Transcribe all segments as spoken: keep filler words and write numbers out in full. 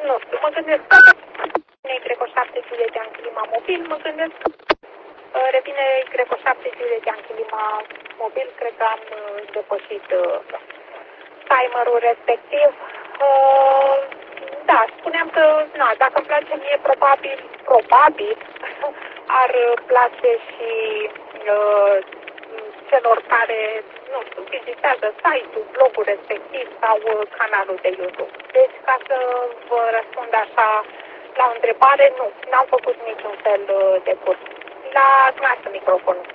nu știu, mă gândesc, dacă Y șapte Juliet clima mobil, mă gândesc, revine Y șapte Juliet clima mobil, cred că am depășit timerul respectiv. Da, spuneam că, na, dacă îmi place mie, probabil, probabil, ar place și uh, celor care, nu știu, vizitează site-ul, blogul respectiv sau uh, canalul de YouTube. Deci, ca să vă răspund așa la o întrebare, nu, n-am făcut niciun fel uh, de curs. La dumneavoastră microfonul.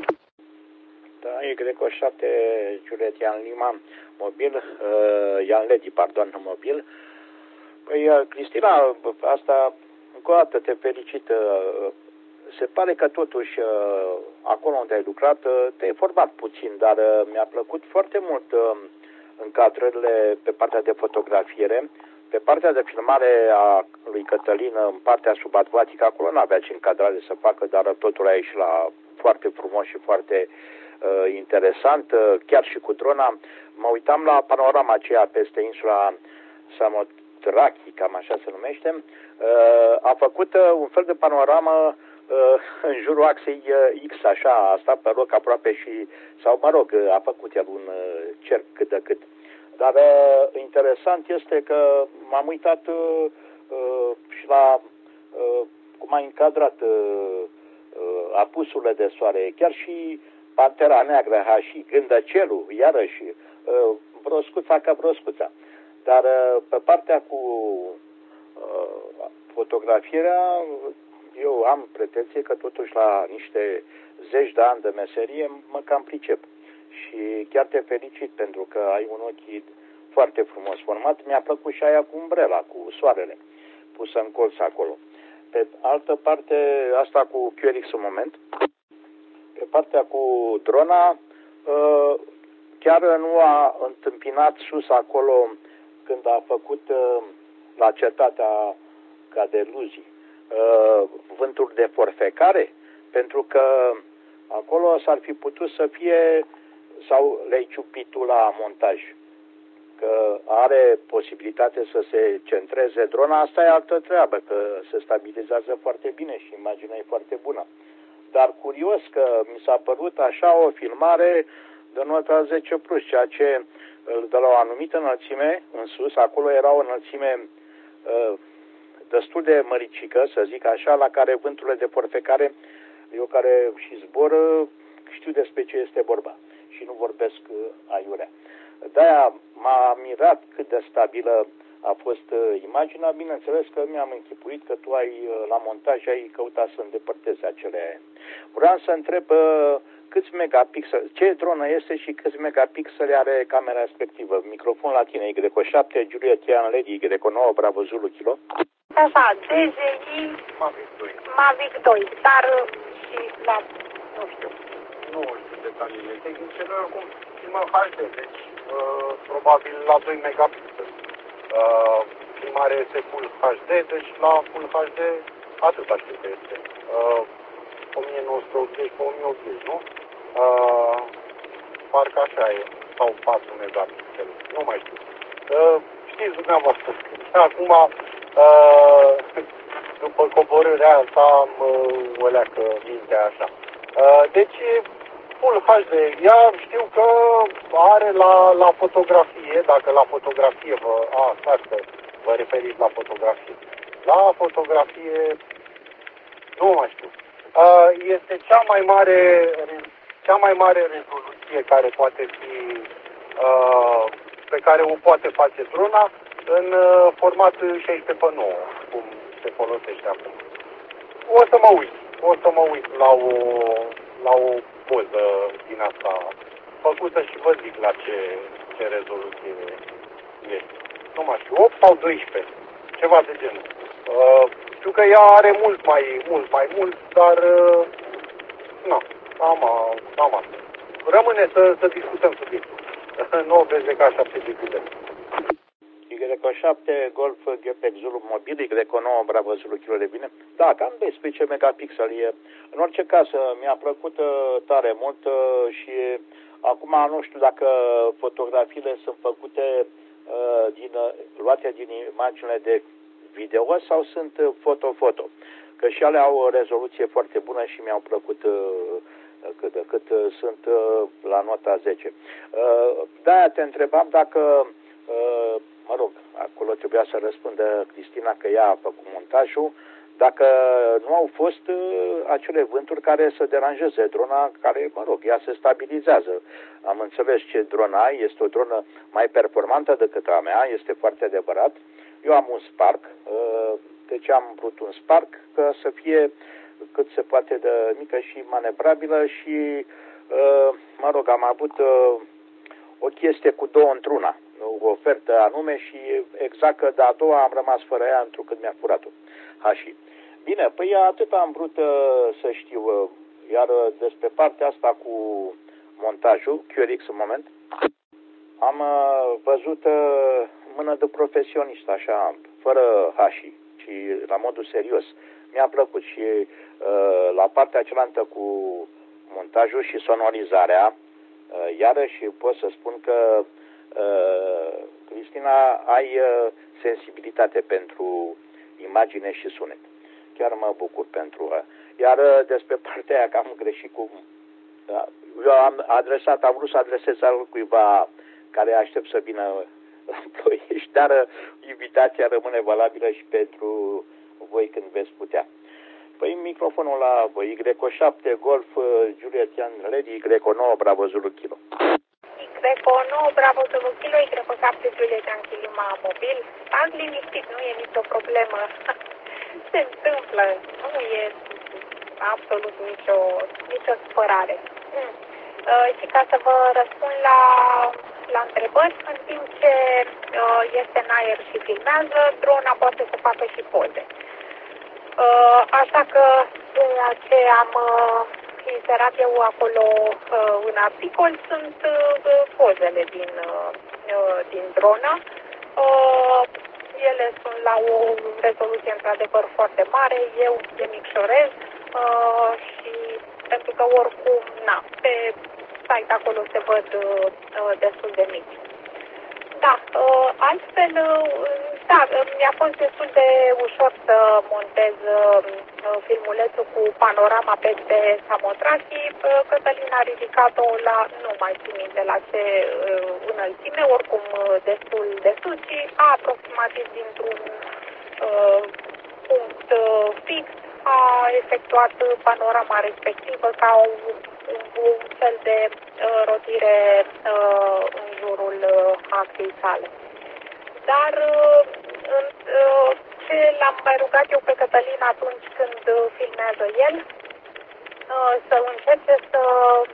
Da, Y șapte Juliet Ian Lima, mobil, uh, Ian Lady, pardon, mobil. Păi, Cristina, asta, încă o dată te felicit. Se pare că totuși, acolo unde ai lucrat, te-ai format puțin, dar mi-a plăcut foarte mult încadrările pe partea de fotografiere. Pe partea de filmare a lui Cătălin, în partea subacvatică, acolo n-avea ce încadrare să facă, dar totul a ieșit la foarte frumos și foarte uh, interesant. Chiar și cu drona, mă uitam la panorama aceea peste insula Samot Rachi, cam așa se numește, a făcut un fel de panoramă în jurul axei X, așa, a stat pe loc aproape și, sau mă rog, a făcut el un cerc cât de cât. Dar interesant este că m-am uitat și la cum a încadrat apusurile de soare, chiar și Pantera Neagră, ha, și Gândăcelul, iarăși, broscuța ca broscuța. Dar pe partea cu uh, fotografierea, eu am pretenție că totuși la niște zeci de ani de meserie mă cam pricep. Și chiar te felicit pentru că ai un ochi foarte frumos format. Mi-a plăcut și aia cu umbrela, cu soarele, pusă în colț acolo. Pe altă parte, asta cu Q R X un moment. Pe partea cu drona, uh, chiar nu a întâmpinat sus acolo când a făcut uh, la cetatea Cadeluzii uh, vântul de forfecare, pentru că acolo s-ar fi putut să fie, sau le-ai ciupit tu la montaj, că are posibilitate să se centreze drona, asta e altă treabă, că se stabilizează foarte bine și imaginea e foarte bună. Dar curios că mi s-a părut așa o filmare de nota zece plus, ceea ce de la o anumită înălțime în sus, acolo era o înălțime uh, destul de măricică, să zic așa, la care vânturile de forfecare, eu care și zbor, știu despre ce este vorba și nu vorbesc uh, aiurea. De-aia m-a mirat cât de stabilă a fost uh, imaginea. Bineînțeles că mi-am închipuit că tu ai, uh, la montaj, ai căutat să îndepărtezi acele. Vreau să întreb uh, câți megapixeli, ce dronă este și câți megapixeli are camera respectivă. Microfon la tine, Y șapte, Juliet Ian Lady, Y nouă, Bravo Zulu Kilo. Așa, D J I Mavic doi, dar și la, nu știu. Nu știu detaliile tehnice, noi oricum filmăm H D, deci uh, probabil la doi megapixeli. Uh, filmare este Full H D, deci la Full H D atâta știu că este. Uh, o mie nouă sute optzeci pe o mie optzeci, nu? Uh, parcă așa e, sau patru megapixeli, nu mai știu. Uh, știți dumneavoastră, acum, uh, după coborârea asta, am uh, o leacă mintea așa. Uh, deci, Full H D, ea știu că are la, la fotografie, dacă la fotografie vă, a, stați că vă referiți la fotografie. La fotografie, nu mai știu. Uh, este cea mai mare, cea mai mare rezoluție care poate fi, uh, pe care o poate face drona în uh, format șaisprezece pe nouă, cum se folosește acum. O să mă uit, o să mă uit la o, la o poză din asta făcută și vă zic la ce, ce rezoluție este. Nu mai știu, opt sau doisprezece, ceva de genul. Uh, știu că ea are mult mai mult, mai mult, dar uh, nu, am, am asta. Rămâne să, să discutăm subiectul. nouă B Z K șapte de Y șapte Golf Gepec Zulu mobil, Y nouă Bravo Zulu Kilo de bine. Da, cam doisprezece megapixeli e. În orice caz, mi-a plăcut tare mult și acum nu știu dacă fotografiile sunt făcute din, luate din imaginile de video sau sunt foto-foto. Că și alea au o rezoluție foarte bună și mi-au plăcut cât de cât sunt la nota zece. De-aia te întrebam dacă, mă rog, acolo trebuia să răspundă Cristina că ea a făcut montajul, dacă nu au fost acele vânturi care să deranjeze drona, care, mă rog, ea se stabilizează. Am înțeles ce dronă ai, este o dronă mai performantă decât a mea, este foarte adevărat. Eu am un Spark, deci am vrut un Spark că să fie cât se poate de mică și manevrabilă și, mă rog, am avut o chestie cu două într-una, o ofertă anume și exact că de a doua am rămas fără ea întrucât mi-a furat-o. Hași. Bine, păi atât am vrut să știu, iar despre partea asta cu montajul, Q R X în moment, am văzut mână de profesionist, așa, fără hași, ci la modul serios. Mi-a plăcut și uh, la partea cealaltă cu montajul și sonorizarea, uh, iarăși pot să spun că, uh, Cristina, ai uh, sensibilitate pentru imagine și sunet. Chiar mă bucur pentru ea. Iar uh, despre partea aia că am greșit cu... Uh, eu am adresat, am vrut să adresez al cuiva care aștept să vină la Ploiești, dar uh, invitația rămâne valabilă și pentru voi când veți putea. Păi microfonul la voi, Y șapte, Golf, Juliet Ian Lady, Y nouă, Bravo Zulu Kilo. Y nouă, Bravo Zulu Kilo, Y șapte, Juliet Ian Lima mobil. Azi liniștit, nu e nicio problemă. Se întâmplă, nu e absolut nicio, nicio supărare. Hmm. Uh, și ca să vă răspund la, la întrebări, în timp ce uh, este în aer și filmează, drona poate să facă și poze. Uh, așa că ceea ce am uh, inserat eu acolo uh, în articol sunt uh, pozele din, uh, din dronă. Uh, ele sunt la o rezoluție într-adevăr foarte mare, eu le micșorez uh, și pentru că oricum, na, pe site acolo se văd uh, destul de mici. Da, uh, altfel, uh, da, mi-a fost destul de ușor să montez uh, filmulețul cu panorama peste Samotrachi. Uh, Cătălin a ridicat-o la, nu mai țin minte la ce uh, înălțime, oricum uh, destul de sus și a aproximativ dintr-un uh, punct uh, fix a efectuat panorama respectivă ca un, un, un fel de uh, rotire uh, în jurul uh, axei sale. Dar uh, uh, ce l-am mai rugat eu pe Cătălin atunci când uh, filmează el, uh, să încerce să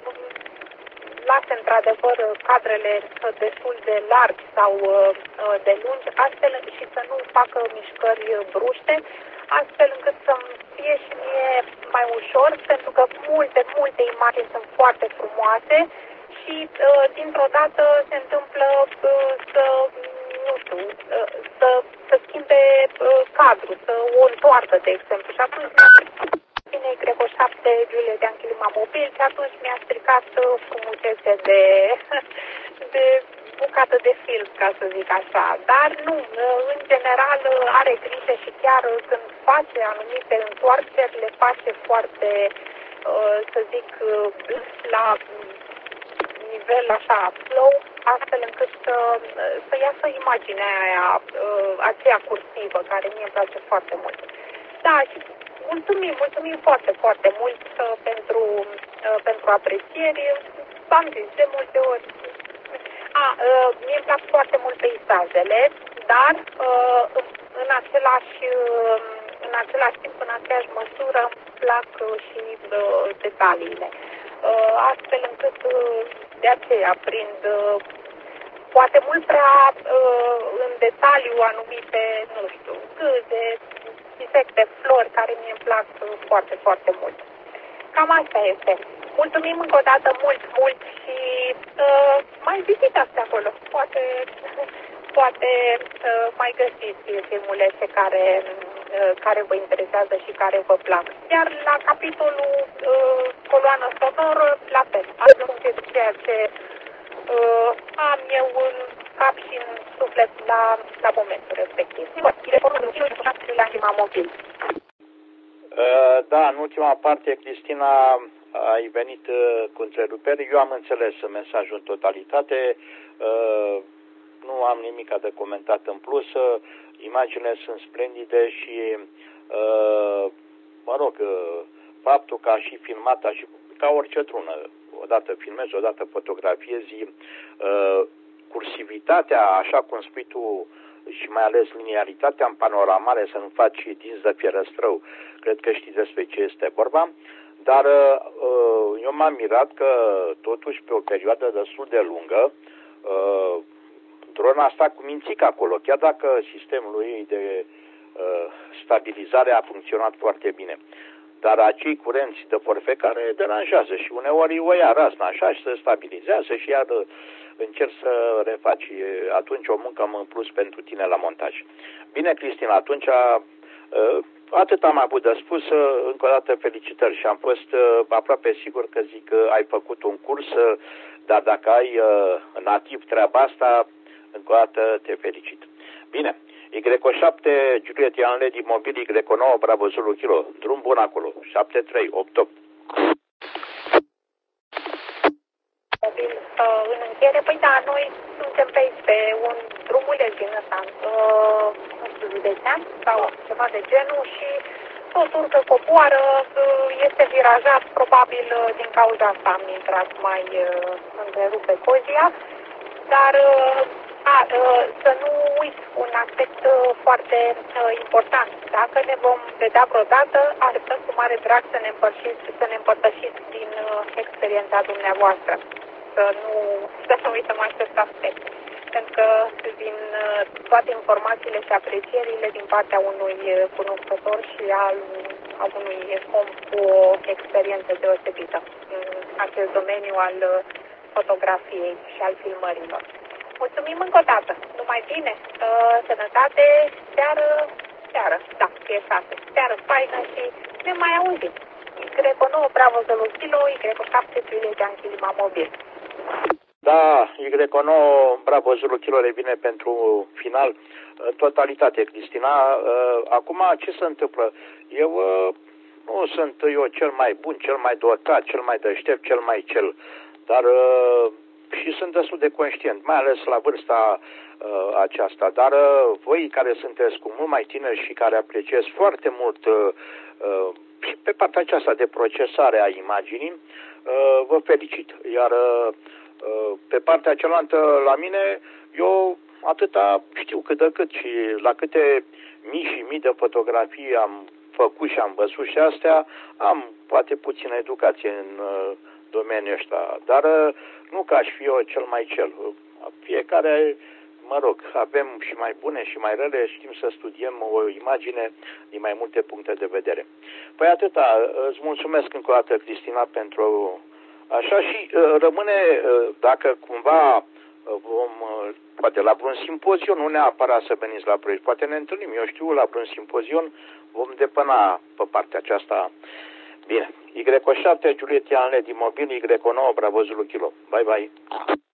lase într-adevăr cadrele destul de largi sau uh, de lungi, astfel și să nu facă mișcări bruște, astfel încât să-mi fie și mie mai ușor, pentru că multe, multe imagini sunt foarte frumoase și uh, dintr-o dată se întâmplă uh, să, nu știu, uh, să, să schimbe uh, cadru, să o întoarcă, de exemplu. Și atunci mi-a Y șapte, Juliet Ian Lima mobil și atunci mi-a stricat frumusețe de, de bucată de film, ca să zic așa. Dar nu, în general are grijă și chiar când face anumite întoarceri, le face foarte, să zic, la nivel așa flow, astfel încât să, să iasă imaginea aia, aceea cursivă, care mie îmi place foarte mult. Da, și mulțumim, mulțumim foarte, foarte mult uh, pentru, uh, pentru aprecieri. V-am zis de multe ori. A, uh, mie îmi plac foarte mult peisajele, dar uh, în, același, uh, în același timp, în aceeași măsură, îmi plac uh, și uh, detaliile. Uh, astfel încât uh, de aceea prind uh, poate mult prea uh, în detaliu anumite, nu știu, gâze, insecte, flori, care mie îmi plac foarte, foarte mult. Cam asta este. Mulțumim încă o dată mult, mult și uh, mai vizitați acolo. Poate, poate uh, mai găsiți filmulețe care, uh, care vă interesează și care vă plac. Iar la capitolul uh, coloană sonoră, la fel. Ați funcție de ceea ce uh, am eu în cap și în suflet la, la momentul respectiv. Clima Mobil. Da, în ultima parte, Cristina, ai venit cu întreruperi. Eu am înțeles mesajul în totalitate. Nu am nimic de comentat în plus. Imaginile sunt splendide și, mă rog, faptul că a și filmat, a și, ca orice trună, odată filmezi, odată fotografiezi, cursivitatea, așa cum spui tu, și mai ales linearitatea în panoramare, să nu faci dinți de fierăstrău, cred că știi despre ce este vorba, dar eu m-am mirat că totuși pe o perioadă destul de lungă drona asta cu mințic acolo, chiar dacă sistemul lui de stabilizare a funcționat foarte bine. Dar acei curenți de forfet care deranjează și uneori o ia razna așa și se stabilizează și iar încerci să refaci. Atunci o muncă în plus pentru tine la montaj. Bine, Cristina, atunci atât am avut de spus. Încă o dată felicitări și am fost aproape sigur că zic că ai făcut un curs, dar dacă ai nativ treaba asta, încă o dată te felicit. Bine. Y șapte, Juliet Ian Lady Mobil, Y nouă, Bravo Zulu Kilo. Drum bun acolo. șapte trei opt opt. Mobil, uh, în încheiere, păi da, noi suntem pe, pe un drumuleț din ăsta, uh, nu știu, județean sau ceva de genul și tot urcă, coboară, uh, este virajat, probabil uh, din cauza asta am intrat mai uh, întrerupe cozia, dar uh, A, să nu uit un aspect foarte important. Dacă ne vom vedea vreodată, așteptăm cu mare drag să ne împărtășiți, să ne împărtășiți din experiența dumneavoastră. Să nu, să nu uităm acest aspect. Pentru că din toate informațiile și aprecierile din partea unui cunoscător și al, al unui om cu o experiență deosebită în acest domeniu al fotografiei și al filmărilor. Mulțumim încă o dată. Numai bine, uh, sănătate, seară, seară, da, e șase, seară, faină și ne mai auzim. Y nouă, Bravo Zulu Kilo, Y șapte, Juliet Ian Clima Mobil. Da, Y nouă, Bravo Zulu Kilo revine pentru final. În totalitate, Cristina. Uh, acum, ce se întâmplă? Eu uh, nu sunt eu cel mai bun, cel mai dotat, cel mai deștept, cel mai cel, dar... Uh, și sunt destul de conștient, mai ales la vârsta uh, aceasta. Dar uh, voi care sunteți cu mult mai tineri și care apreciați foarte mult uh, uh, pe partea aceasta de procesare a imaginii, uh, vă felicit. Iar uh, pe partea cealaltă, la mine, eu atâta știu cât de cât și la câte mii și mii de fotografii am făcut și am văzut și astea, am poate puțină educație în uh, domeniul ăsta, dar uh, nu că aș fi eu cel mai cel. Fiecare, mă rog, avem și mai bune și mai rele, știm să studiem o imagine din mai multe puncte de vedere. Păi atâta, îți mulțumesc încă o dată, Cristina, pentru așa și uh, rămâne, uh, dacă cumva uh, vom, uh, poate la vreun simpozion, nu neapărat să veniți la proiect, poate ne întâlnim, eu știu, la vreun simpozion vom depăna pe partea aceasta. Bine, Y șapte, Juliet Ian Lady Mobil, Y nouă, Bravo Zulu Kilo. Bye, bye.